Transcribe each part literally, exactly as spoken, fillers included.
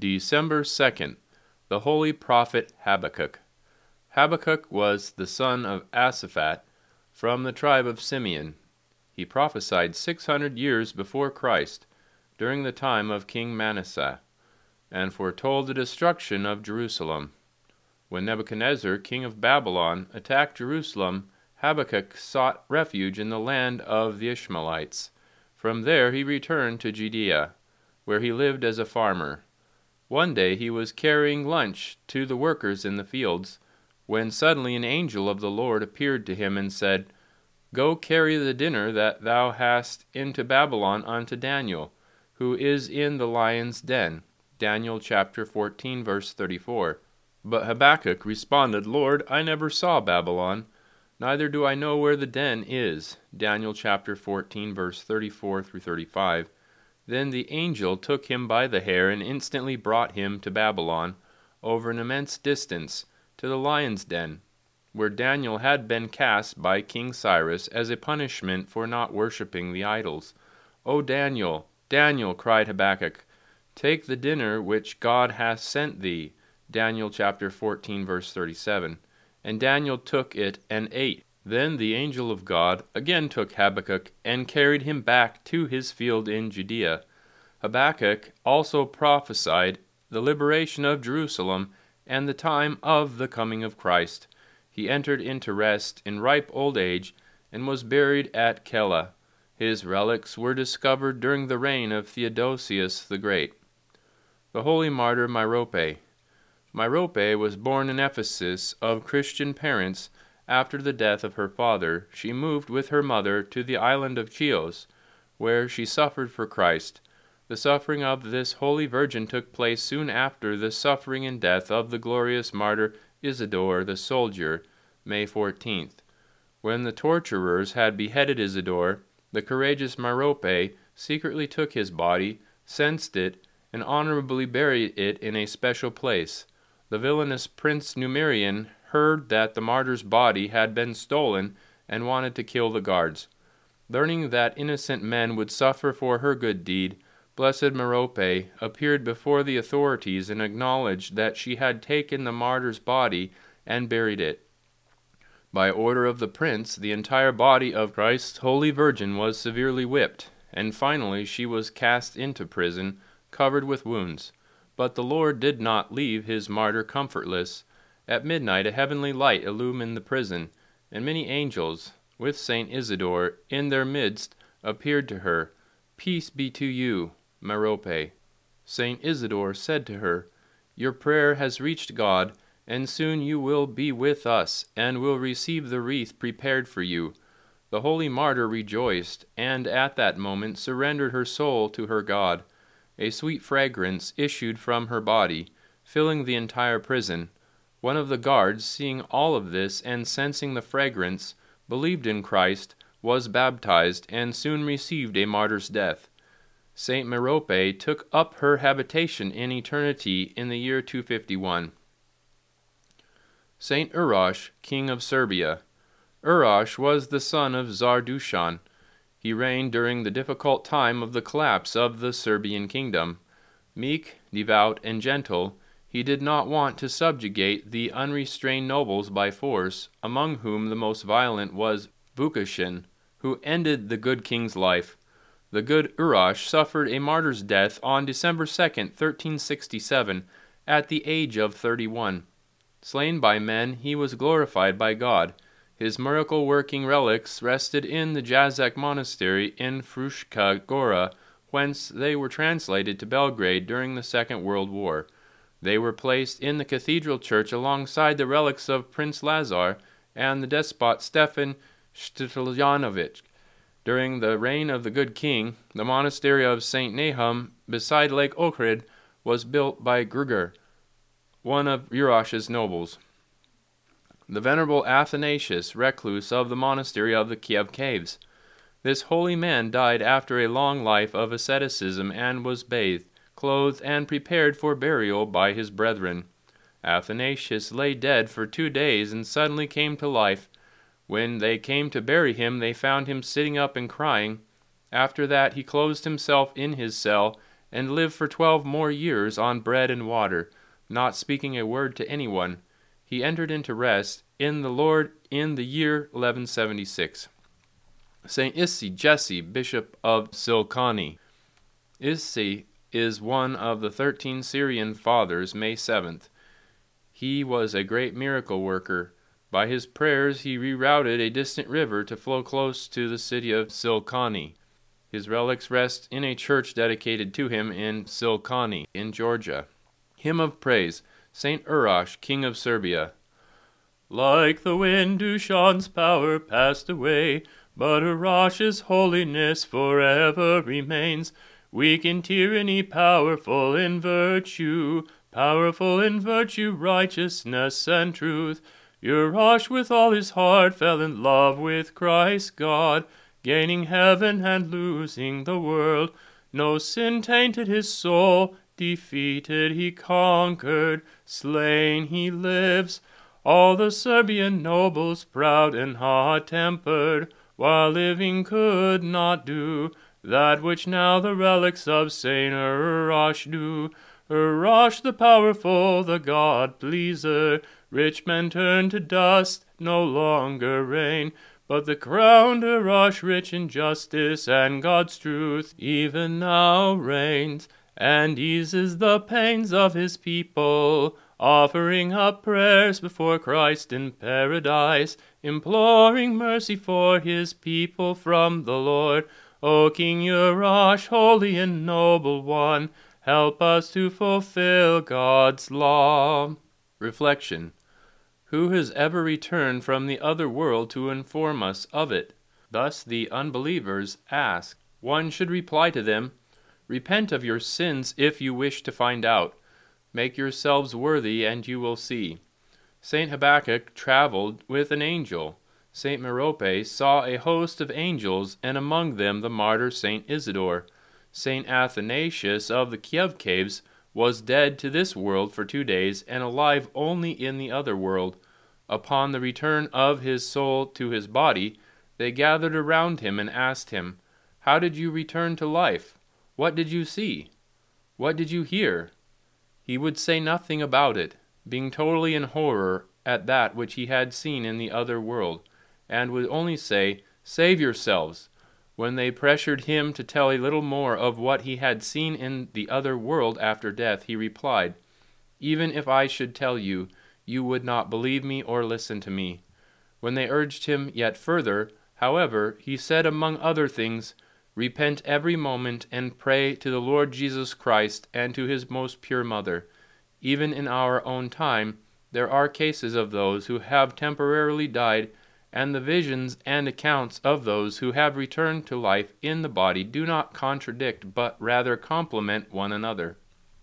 December second, the holy prophet Habakkuk. Habakkuk was the son of Asaphat, from the tribe of Simeon. He prophesied six hundred years before Christ, during the time of King Manasseh, and foretold the destruction of Jerusalem. When Nebuchadnezzar, king of Babylon, attacked Jerusalem, Habakkuk sought refuge in the land of the Ishmaelites. From there he returned to Judea, where he lived as a farmer. One day he was carrying lunch to the workers in the fields, when suddenly an angel of the Lord appeared to him and said, "Go carry the dinner that thou hast into Babylon unto Daniel, who is in the lion's den." Daniel chapter fourteen, verse thirty-four. But Habakkuk responded, "Lord, I never saw Babylon, neither do I know where the den is." Daniel chapter fourteen, verse thirty-four through thirty-five. Then the angel took him by the hair and instantly brought him to Babylon, over an immense distance, to the lion's den, where Daniel had been cast by King Cyrus as a punishment for not worshipping the idols. "O Daniel, Daniel," cried Habakkuk, "take the dinner which God hath sent thee." Daniel chapter fourteen, verse thirty-seven. And Daniel took it and ate. Then the angel of God again took Habakkuk and carried him back to his field in Judea. Habakkuk also prophesied the liberation of Jerusalem and the time of the coming of Christ. He entered into rest in ripe old age and was buried at Keilah. His relics were discovered during the reign of Theodosius the Great. The holy martyr Merope. Merope was born in Ephesus of Christian parents. After the death of her father, she moved with her mother to the island of Chios, where she suffered for Christ. The suffering of this holy virgin took place soon after the suffering and death of the glorious martyr Isidore the soldier, May fourteenth. When the torturers had beheaded Isidore, the courageous Merope secretly took his body, censed it, and honorably buried it in a special place. The villainous Prince Numerian heard that the martyr's body had been stolen and wanted to kill the guards. Learning that innocent men would suffer for her good deed, Blessed Merope appeared before the authorities and acknowledged that she had taken the martyr's body and buried it. By order of the prince, the entire body of Christ's Holy Virgin was severely whipped, and finally she was cast into prison, covered with wounds. But the Lord did not leave his martyr comfortless. At midnight a heavenly light illumined the prison, and many angels, with Saint Isidore in their midst, appeared to her. "Peace be to you, Merope." Saint Isidore said to her, "Your prayer has reached God, and soon you will be with us, and will receive the wreath prepared for you." The holy martyr rejoiced, and at that moment surrendered her soul to her God. A sweet fragrance issued from her body, filling the entire prison. One of the guards, seeing all of this and sensing the fragrance, believed in Christ, was baptized, and soon received a martyr's death. Saint Merope took up her habitation in eternity in the year two fifty-one. Saint Urosh, king of Serbia. Urosh was the son of Tsar Dusan. He reigned during the difficult time of the collapse of the Serbian kingdom. Meek, devout, and gentle, he did not want to subjugate the unrestrained nobles by force, among whom the most violent was Vukašin, who ended the good king's life. The good Urosh suffered a martyr's death on December second, thirteen sixty-seven, at the age of thirty-one. Slain by men, he was glorified by God. His miracle-working relics rested in the Jazak monastery in Fruška Gora, whence they were translated to Belgrade during the Second World War. They were placed in the cathedral church alongside the relics of Prince Lazar and the despot Stefan Štiljanović. During the reign of the good king, the monastery of Saint Nahum beside Lake Ohrid was built by Grigor, one of Urosh's nobles. The venerable Athanasius, recluse of the monastery of the Kiev Caves. This holy man died after a long life of asceticism and was bathed, clothed, and prepared for burial by his brethren. Athanasius lay dead for two days and suddenly came to life. When they came to bury him, they found him sitting up and crying. After that he closed himself in his cell and lived for twelve more years on bread and water, not speaking a word to anyone. He entered into rest in the Lord in the year eleven seventy-six. Saint Issy Jesse, Bishop of Silcani. Issy is one of the thirteen Syrian fathers, May seventh. He was a great miracle worker. By his prayers he rerouted a distant river to flow close to the city of Silcani. His relics rest in a church dedicated to him in Silcani, in Georgia. Hymn of Praise, Saint Urosh, King of Serbia. Like the wind, Dushan's power passed away, but Urosh's holiness forever remains. Weak in tyranny, powerful in virtue, powerful in virtue, righteousness, and truth. Urosh with all his heart fell in love with Christ God, gaining heaven and losing the world. No sin tainted his soul, defeated he conquered, slain he lives. All the Serbian nobles proud and hot-tempered, while living could not do that which now the relics of Saint Urosh do. Urosh the powerful, the God-pleaser, rich men turn to dust, no longer reign, but the crowned Urosh, rich in justice and God's truth, even now reigns, and eases the pains of his people, offering up prayers before Christ in paradise, imploring mercy for his people from the Lord. O King Urosh, holy and noble one, help us to fulfill God's law. Reflection. Who has ever returned from the other world to inform us of it? Thus the unbelievers ask. One should reply to them, Repent of your sins if you wish to find out. Make yourselves worthy, and you will see. Saint Habakkuk traveled with an angel. Saint Merope saw a host of angels, and among them the martyr Saint Isidore. Saint Athanasius of the Kiev caves was dead to this world for two days, and alive only in the other world. Upon the return of his soul to his body, they gathered around him and asked him, How did you return to life? What did you see? What did you hear? He would say nothing about it, being totally in horror at that which he had seen in the other world, and would only say, Save yourselves. When they pressured him to tell a little more of what he had seen in the other world after death, he replied, Even if I should tell you, you would not believe me or listen to me. When they urged him yet further, however, he said among other things, Repent every moment and pray to the Lord Jesus Christ and to his most pure mother. Even in our own time, there are cases of those who have temporarily died, and the visions and accounts of those who have returned to life in the body do not contradict but rather complement one another.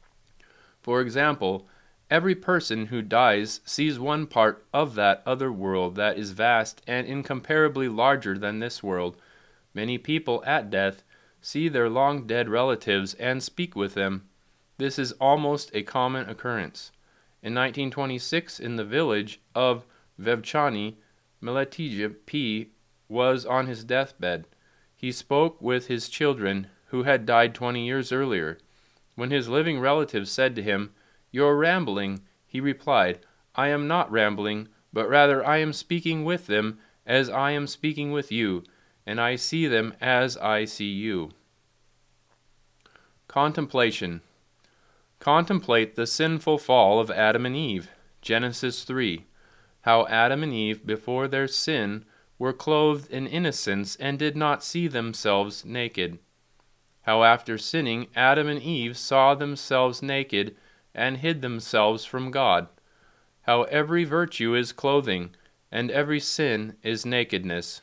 For example, every person who dies sees one part of that other world that is vast and incomparably larger than this world. Many people at death see their long-dead relatives and speak with them. This is almost a common occurrence. In nineteen twenty-six, in the village of Vevchani, Miletija P. was on his deathbed. He spoke with his children, who had died twenty years earlier. When his living relatives said to him, "You're rambling," he replied, "I am not rambling, but rather I am speaking with them as I am speaking with you, and I see them as I see you." Contemplation. Contemplate the sinful fall of Adam and Eve. Genesis three. How Adam and Eve, before their sin, were clothed in innocence and did not see themselves naked. How after sinning, Adam and Eve saw themselves naked and hid themselves from God. How every virtue is clothing, and every sin is nakedness.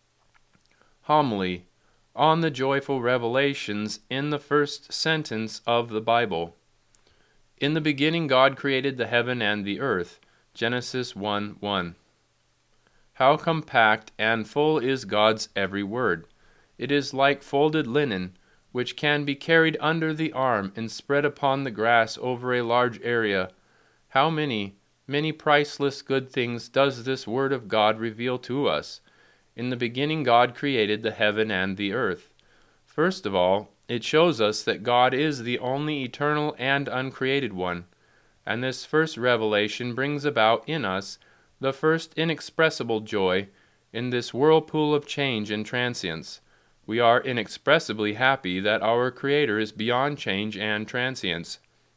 Homily on the joyful revelations in the first sentence of the Bible. In the beginning God created the heaven and the earth. Genesis one one. How compact and full is God's every word! It is like folded linen, which can be carried under the arm and spread upon the grass over a large area. How many, many priceless good things does this word of God reveal to us! In the beginning God created the heaven and the earth. First of all, It shows us that God is the only eternal and uncreated one, and this first revelation brings about in us the first inexpressible joy in this whirlpool of change and transience. We are inexpressibly happy that our Creator is beyond change and transience.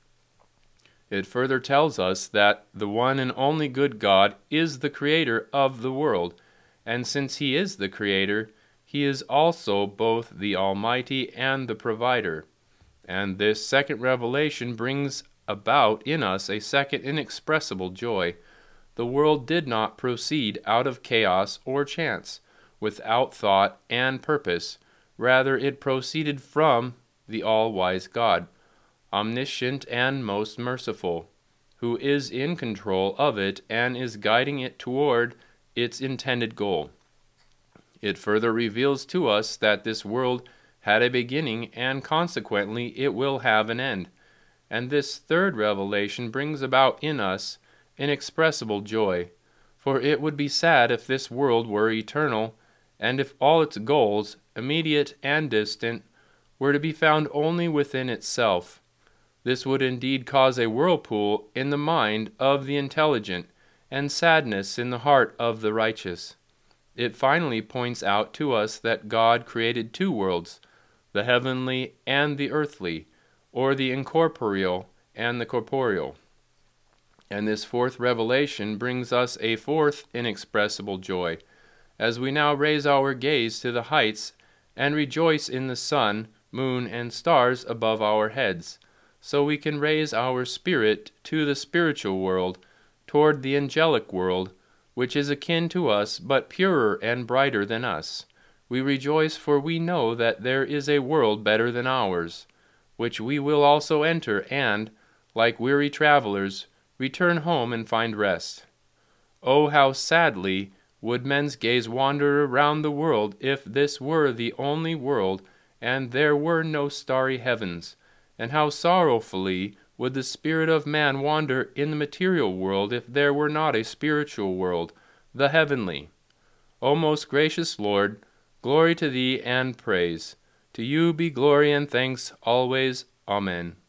It further tells us that the one and only good God is the Creator of the world, and since He is the Creator, He is also both the Almighty and the Provider. And this second revelation brings about in us a second inexpressible joy. The world did not proceed out of chaos or chance, without thought and purpose. Rather, it proceeded from the all-wise God, omniscient and most merciful, who is in control of it and is guiding it toward its intended goal. It further reveals to us that this world had a beginning, and consequently it will have an end. And this third revelation brings about in us inexpressible joy, for it would be sad if this world were eternal, and if all its goals, immediate and distant, were to be found only within itself. This would indeed cause a whirlpool in the mind of the intelligent, and sadness in the heart of the righteous. It finally points out to us that God created two worlds, the heavenly and the earthly, or the incorporeal and the corporeal. And this fourth revelation brings us a fourth inexpressible joy, as we now raise our gaze to the heights and rejoice in the sun, moon, and stars above our heads, so we can raise our spirit to the spiritual world, toward the angelic world, which is akin to us, but purer and brighter than us. We rejoice, for we know that there is a world better than ours, which we will also enter, and, like weary travelers, return home and find rest. Oh, how sadly would men's gaze wander around the world if this were the only world, and there were no starry heavens, and how sorrowfully would the spirit of man wander in the material world if there were not a spiritual world, the heavenly. O most gracious Lord, glory to Thee and praise. To You be glory and thanks always. Amen.